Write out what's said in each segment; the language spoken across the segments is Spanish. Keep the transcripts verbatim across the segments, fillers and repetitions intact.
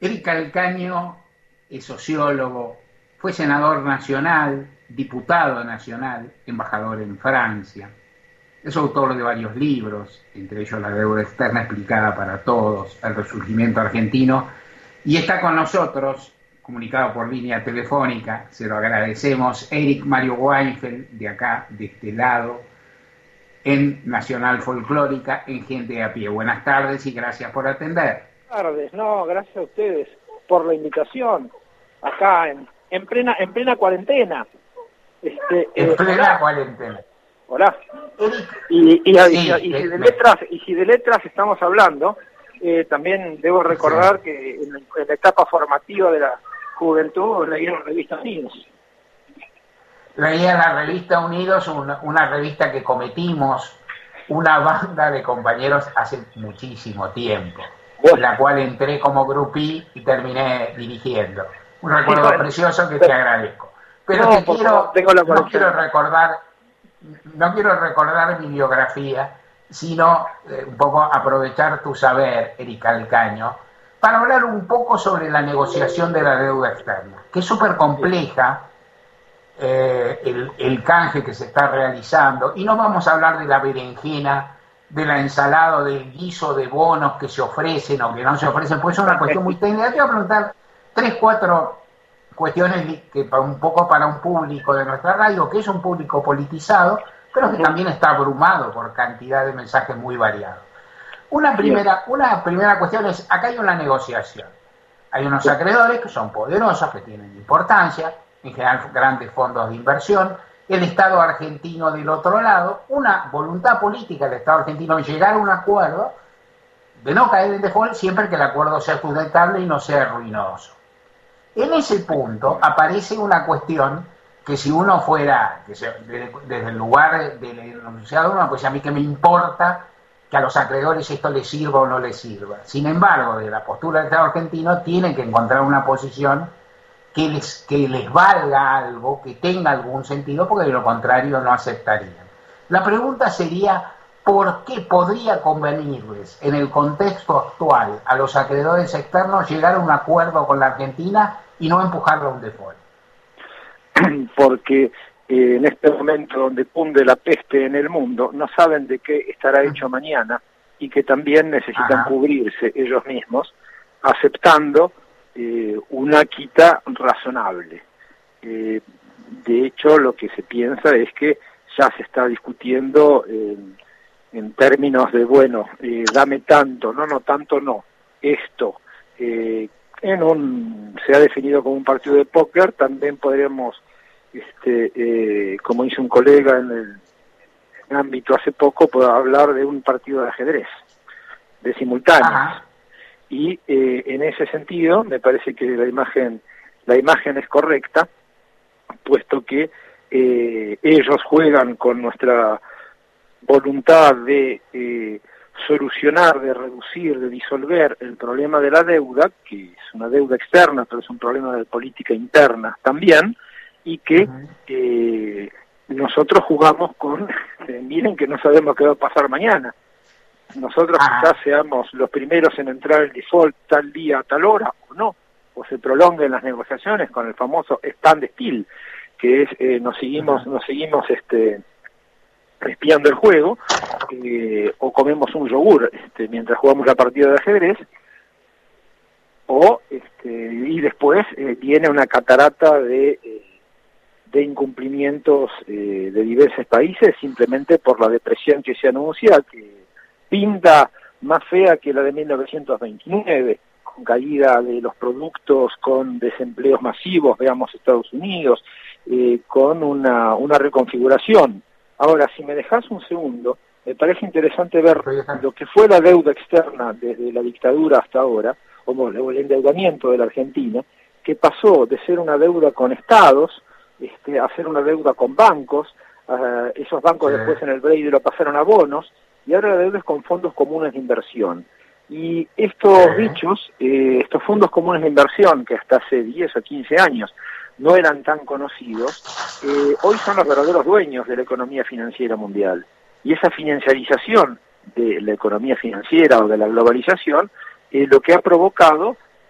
Eric Calcaño es sociólogo, fue senador nacional, diputado nacional, embajador en Francia. Es autor de varios libros, entre ellos La deuda externa explicada para todos, El resurgimiento argentino, y está con nosotros, comunicado por línea telefónica, se lo agradecemos, Eric Mario Weinfeld, de acá, de este lado, en Nacional Folclórica, en Gente a Pie. Buenas tardes y gracias por atender. Buenas tardes, no, gracias a ustedes por la invitación, acá en, en plena en plena cuarentena. Este, en eh, plena hola. cuarentena. Hola. Y, y, sí, y, y, y, si de me... letras, y si de letras estamos hablando, eh, también debo recordar sí. que en, en la etapa formativa de la juventud leí la revista Unidos. Leía la revista Unidos, una, una revista que cometimos una banda de compañeros hace muchísimo tiempo, en la cual entré como grupí y terminé dirigiendo. Un recuerdo sí, bueno, precioso que te agradezco. Pero no, te quiero, tengo la no quiero recordar, no quiero recordar mi biografía, sino eh, un poco aprovechar tu saber, Eric Calcaño, para hablar un poco sobre la negociación de la deuda externa, que es súper compleja. Eh, el, el canje que se está realizando, y no vamos a hablar de la berenjena, de la ensalada, del guiso de bonos que se ofrecen o que no se ofrecen, pues es una cuestión muy técnica. Te voy a preguntar tres, cuatro cuestiones que para un poco para un público de nuestra radio, que es un público politizado, pero que también está abrumado por cantidad de mensajes muy variados. Una primera, una primera cuestión es, acá hay una negociación. Hay unos acreedores que son poderosos, que tienen importancia, en general grandes fondos de inversión, el Estado argentino del otro lado, una voluntad política del Estado argentino de llegar a un acuerdo, de no caer en default siempre que el acuerdo sea sustentable y no sea ruinoso. En ese punto aparece una cuestión que si uno fuera, que se, desde, desde el lugar del enunciado, uno pues a mí que me importa que a los acreedores esto les sirva o no les sirva. Sin embargo, de la postura del Estado argentino tienen que encontrar una posición que les, que les valga algo, que tenga algún sentido, porque de lo contrario no aceptarían. La pregunta sería, ¿por qué podría convenirles en el contexto actual a los acreedores externos llegar a un acuerdo con la Argentina y no empujarlo a un default? Porque eh, en este momento donde cunde la peste en el mundo, no saben de qué estará hecho mañana y que también necesitan Ajá. cubrirse ellos mismos, aceptando Eh, una quita razonable. Eh, de hecho, lo que se piensa es que ya se está discutiendo eh, en términos de, bueno, eh, dame tanto, no, no, tanto no, esto. Eh, en un se ha definido como un partido de póker, también podríamos, este, eh, como hizo un colega en el ámbito hace poco, puedo hablar de un partido de ajedrez, de simultáneos. Ajá. Y eh, en ese sentido me parece que la imagen la imagen es correcta, puesto que eh, ellos juegan con nuestra voluntad de eh, solucionar, de reducir, de disolver el problema de la deuda, que es una deuda externa, pero es un problema de política interna también, y que uh-huh. eh, nosotros jugamos con, eh, miren que no sabemos qué va a pasar mañana. Nosotros ah. quizás seamos los primeros en entrar el default tal día, a tal hora, o no, o se prolonguen las negociaciones con el famoso stand still, que es eh, nos seguimos, nos seguimos este espiando el juego, eh, o comemos un yogur este, mientras jugamos la partida de ajedrez, o este, y después eh, viene una catarata de eh, de incumplimientos eh, de diversos países simplemente por la depresión que se anuncia, que pinta más fea que la de mil novecientos veintinueve, con caída de los productos, con desempleos masivos, veamos Estados Unidos, eh, con una, una reconfiguración. Ahora, si me dejas un segundo, me parece interesante ver lo que fue la deuda externa desde la dictadura hasta ahora, como el endeudamiento de la Argentina, que pasó de ser una deuda con estados este, a ser una deuda con bancos, uh, esos bancos sí. después en el Brady lo pasaron a bonos, y ahora la deuda es con fondos comunes de inversión. Y estos bichos, eh, estos fondos comunes de inversión, que hasta hace diez o quince años no eran tan conocidos, eh, hoy son los verdaderos dueños de la economía financiera mundial. Y esa financiarización de la economía financiera o de la globalización, eh, lo que ha provocado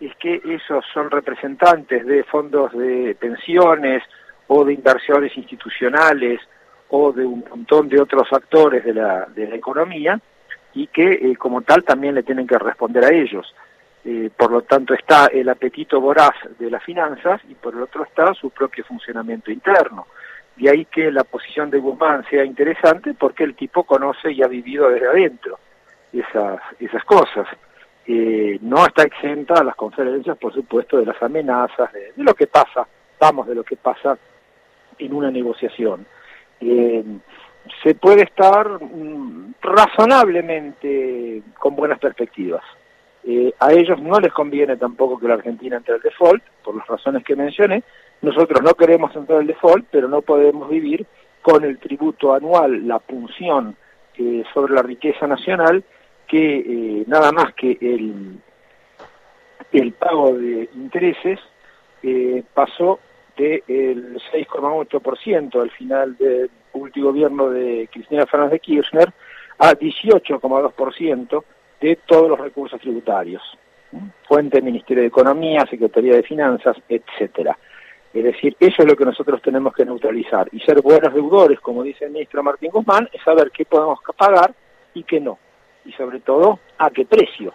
es que esos son representantes de fondos de pensiones o de inversiones institucionales o de un montón de otros actores de la, de la economía, y que eh, como tal también le tienen que responder a ellos. Eh, por lo tanto está el apetito voraz de las finanzas y por el otro está su propio funcionamiento interno. De ahí que la posición de Guzmán sea interesante, porque el tipo conoce y ha vivido desde adentro esas, esas cosas. Eh, no está exenta a las conferencias, por supuesto, de las amenazas, de, de lo que pasa, vamos, de lo que pasa en una negociación. Eh, se puede estar mm, razonablemente con buenas perspectivas. Eh, a ellos no les conviene tampoco que la Argentina entre al default, por las razones que mencioné. Nosotros no queremos entrar al default, pero no podemos vivir con el tributo anual, la punción eh, sobre la riqueza nacional, que eh, nada más que el, el pago de intereses eh, pasó del seis coma ocho por ciento al final del último gobierno de Cristina Fernández de Kirchner a dieciocho coma dos por ciento de todos los recursos tributarios. Fuente Ministerio de Economía, Secretaría de Finanzas, etcétera. Es decir, eso es lo que nosotros tenemos que neutralizar. Y ser buenos deudores, como dice el ministro Martín Guzmán, es saber qué podemos pagar y qué no. Y sobre todo, a qué precio.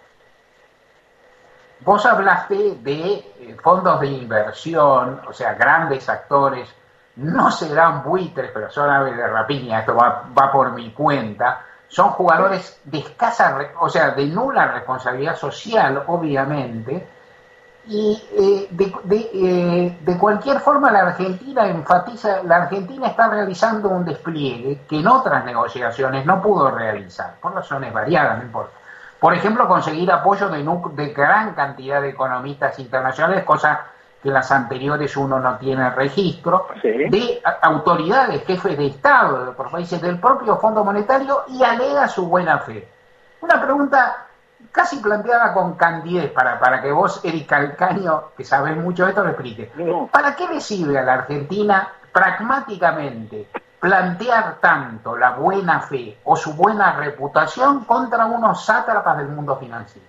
Vos hablaste de fondos de inversión, o sea, grandes actores, no serán buitres, pero son aves de rapiña, esto va, va por mi cuenta, son jugadores de escasa, o sea, de nula responsabilidad social, obviamente, y eh, de, de, eh, de cualquier forma la Argentina enfatiza, la Argentina está realizando un despliegue que en otras negociaciones no pudo realizar, por razones variadas, no importa. Por ejemplo, conseguir apoyo de, de gran cantidad de economistas internacionales, cosa que las anteriores uno no tiene registro, sí. De autoridades, jefes de Estado por países del propio Fondo Monetario, y alega su buena fe. Una pregunta casi planteada con candidez, para, para que vos, Eric Calcaño, que sabés mucho de esto, lo expliques. No. ¿Para qué le sirve a la Argentina pragmáticamente plantear tanto la buena fe o su buena reputación contra unos sátrapas del mundo financiero?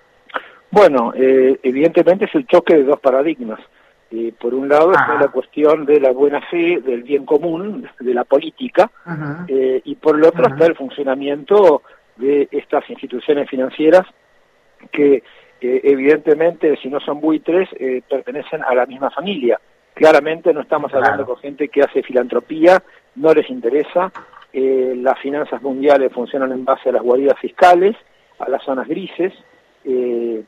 Bueno, eh, evidentemente es el choque de dos paradigmas. Eh, por un lado está la cuestión de la buena fe, del bien común, de la política, uh-huh. eh, y por el otro uh-huh. está el funcionamiento de estas instituciones financieras que eh, evidentemente, si no son buitres, eh, pertenecen a la misma familia. Claramente no estamos claro. hablando con gente que hace filantropía, no les interesa. Eh, las finanzas mundiales funcionan en base a las guaridas fiscales, a las zonas grises. Eh,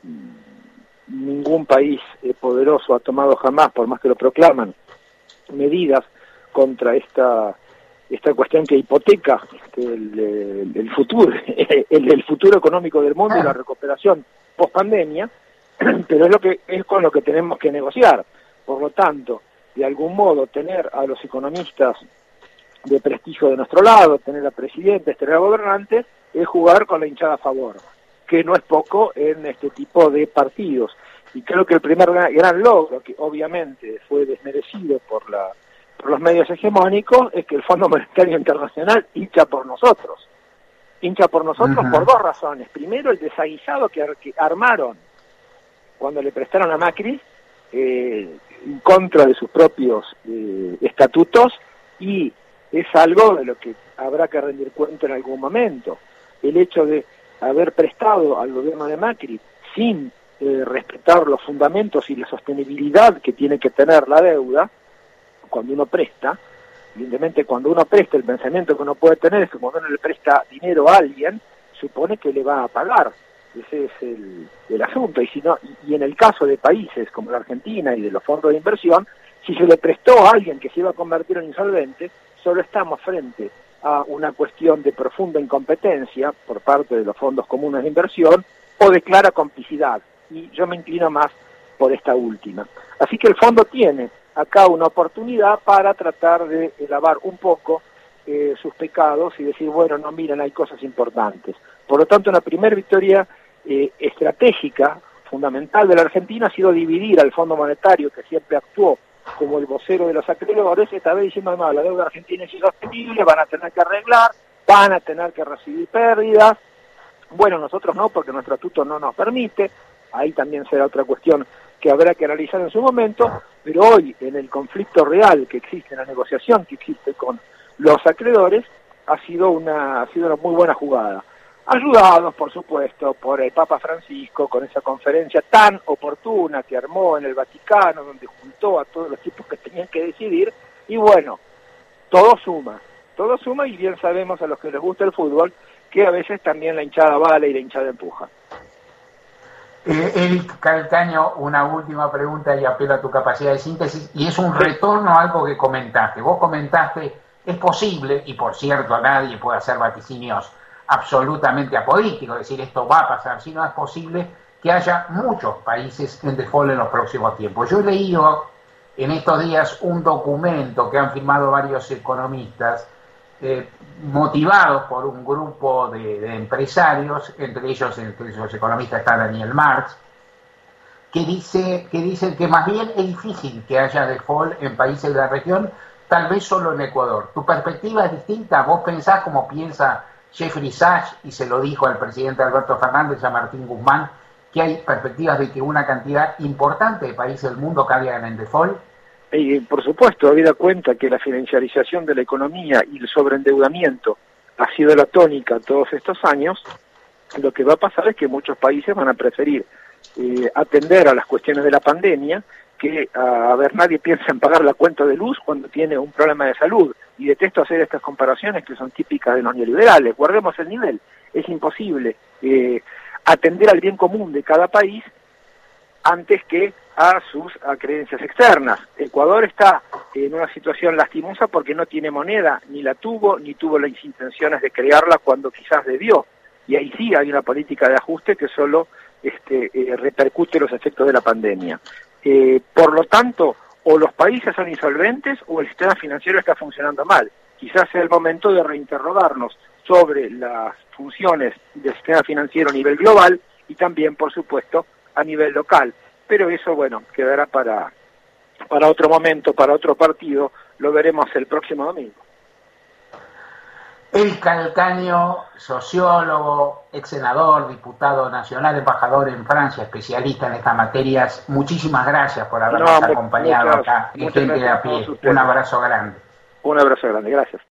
ningún país eh, poderoso ha tomado jamás, por más que lo proclaman, medidas contra esta esta cuestión que hipoteca este, el, el, el futuro el, el futuro económico del mundo y la recuperación post pandemia, pero es lo que es con lo que tenemos que negociar. Por lo tanto, de algún modo tener a los economistas de prestigio de nuestro lado, tener a presidentes, tener a gobernantes, es jugar con la hinchada a favor, que no es poco en este tipo de partidos. Y creo que el primer gran, gran logro, que obviamente fue desmerecido por la por los medios hegemónicos, es que el Fondo Monetario Internacional hincha por nosotros. Hincha por nosotros uh-huh. por dos razones. Primero, el desaguisado que, que armaron cuando le prestaron a Macri, eh, en contra de sus propios eh, estatutos, y es algo de lo que habrá que rendir cuenta en algún momento. El hecho de haber prestado al gobierno de Macri sin eh, respetar los fundamentos y la sostenibilidad que tiene que tener la deuda, cuando uno presta, evidentemente cuando uno presta, el pensamiento que uno puede tener es que cuando uno le presta dinero a alguien, supone que le va a pagar. Ese es el, el asunto. Y, si no, y, y en el caso de países como la Argentina y de los fondos de inversión, si se le prestó a alguien que se iba a convertir en insolvente, solo estamos frente a una cuestión de profunda incompetencia por parte de los fondos comunes de inversión o de clara complicidad. Y yo me inclino más por esta última. Así que el fondo tiene acá una oportunidad para tratar de lavar un poco eh, sus pecados y decir, bueno, no, miren, hay cosas importantes. Por lo tanto, una primera victoria eh, estratégica, fundamental de la Argentina ha sido dividir al Fondo Monetario, que siempre actuó como el vocero de los acreedores, esta vez diciendo, no, la deuda argentina es insostenible, van a tener que arreglar, van a tener que recibir pérdidas. Bueno, nosotros no, porque nuestro estatuto no nos permite, ahí también será otra cuestión que habrá que analizar en su momento, pero hoy en el conflicto real que existe, en la negociación que existe con los acreedores, ha sido una, ha sido una muy buena jugada. Ayudados, por supuesto, por el Papa Francisco, con esa conferencia tan oportuna que armó en el Vaticano, donde juntó a todos los tipos que tenían que decidir, y bueno, todo suma, todo suma, y bien sabemos a los que les gusta el fútbol, que a veces también la hinchada vale y la hinchada empuja. Eh, Eric Calcaño, una última pregunta y apelo a tu capacidad de síntesis, y es un retorno a algo que comentaste. Vos comentaste, es posible, y por cierto nadie puede hacer vaticinios absolutamente apolítico, es decir, esto va a pasar, si no es posible que haya muchos países en default en los próximos tiempos. Yo he leído en estos días un documento que han firmado varios economistas, eh, motivados por un grupo de, de empresarios, entre ellos, entre esos economistas está Daniel Marx, que dice, que dice que más bien es difícil que haya default en países de la región, tal vez solo en Ecuador. ¿Tu perspectiva es distinta? ¿Vos pensás como piensa Jeffrey Sachs, y se lo dijo al presidente Alberto Fernández, a Martín Guzmán, que hay perspectivas de que una cantidad importante de países del mundo caigan en default? Y por supuesto, habida cuenta que la financiarización de la economía y el sobreendeudamiento ha sido la tónica todos estos años, lo que va a pasar es que muchos países van a preferir eh, atender a las cuestiones de la pandemia que, a, a ver, nadie piensa en pagar la cuenta de luz cuando tiene un problema de salud. Y detesto hacer estas comparaciones que son típicas de los neoliberales. Guardemos el nivel. Es imposible eh, atender al bien común de cada país antes que a sus a creencias externas. Ecuador está en una situación lastimosa porque no tiene moneda, ni la tuvo, ni tuvo las intenciones de crearla cuando quizás debió. Y ahí sí hay una política de ajuste que solo este, eh, repercute los efectos de la pandemia. Eh, por lo tanto, o los países son insolventes o el sistema financiero está funcionando mal. Quizás sea el momento de reinterrogarnos sobre las funciones del sistema financiero a nivel global y también, por supuesto, a nivel local. Pero eso, bueno, quedará para, para otro momento, para otro partido. Lo veremos el próximo domingo. Eric Calcaño, sociólogo, ex senador, diputado nacional, embajador en Francia, especialista en estas materias. Muchísimas gracias por habernos no, acompañado muchas, acá en Gente de a Pie. Un abrazo grande. Un abrazo grande, gracias.